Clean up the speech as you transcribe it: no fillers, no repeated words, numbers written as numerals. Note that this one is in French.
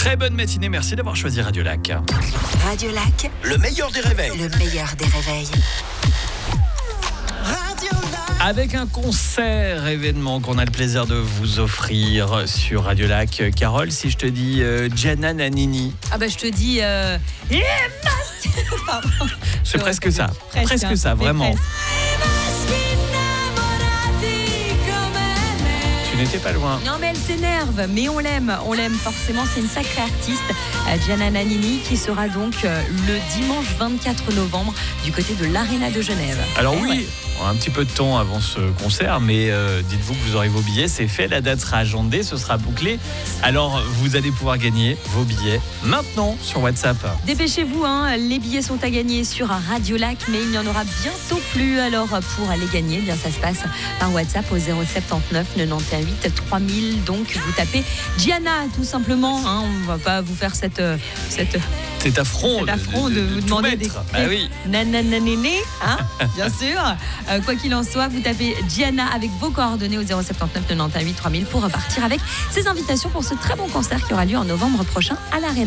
Très bonne matinée, merci d'avoir choisi Radio Lac. Radio Lac, Le meilleur des réveils. le meilleur des réveils. Avec un concert événement qu'on a le plaisir de vous offrir sur Radio Lac. Carole, si je te dis Gianna Nannini. Ah bah je te dis Pardon. C'est presque ça. Presque hein, ça, mais vraiment. presque. Tu n'étais pas loin. Non mais elle s'énerve, mais on l'aime forcément, c'est une sacrée artiste, Gianna Nannini, qui sera donc le dimanche 24 novembre du côté de l'Arena de Genève. Alors Eh oui, ouais. on a un petit peu de temps avant ce concert, mais dites-vous que vous aurez vos billets, c'est fait, la date sera agendée, ce sera bouclé. Alors vous allez pouvoir gagner vos billets maintenant sur WhatsApp. Dépêchez-vous, hein, les billets sont à gagner sur Radio Lac, mais il n'y en aura bientôt plus. Alors pour les gagner, eh bien ça se passe par WhatsApp au 079 91 8 3000. Donc vous tapez Gianna tout simplement. Hein, on va pas vous faire cette C'est affront, de vous tout demander mettre. des Ah oui. nanananéné, hein, bien sûr. Quoi qu'il en soit, vous tapez Gianna avec vos coordonnées au 079 91 8 3000 pour repartir avec ces invitations pour ce très bon concert qui aura lieu en novembre prochain à l'Arena.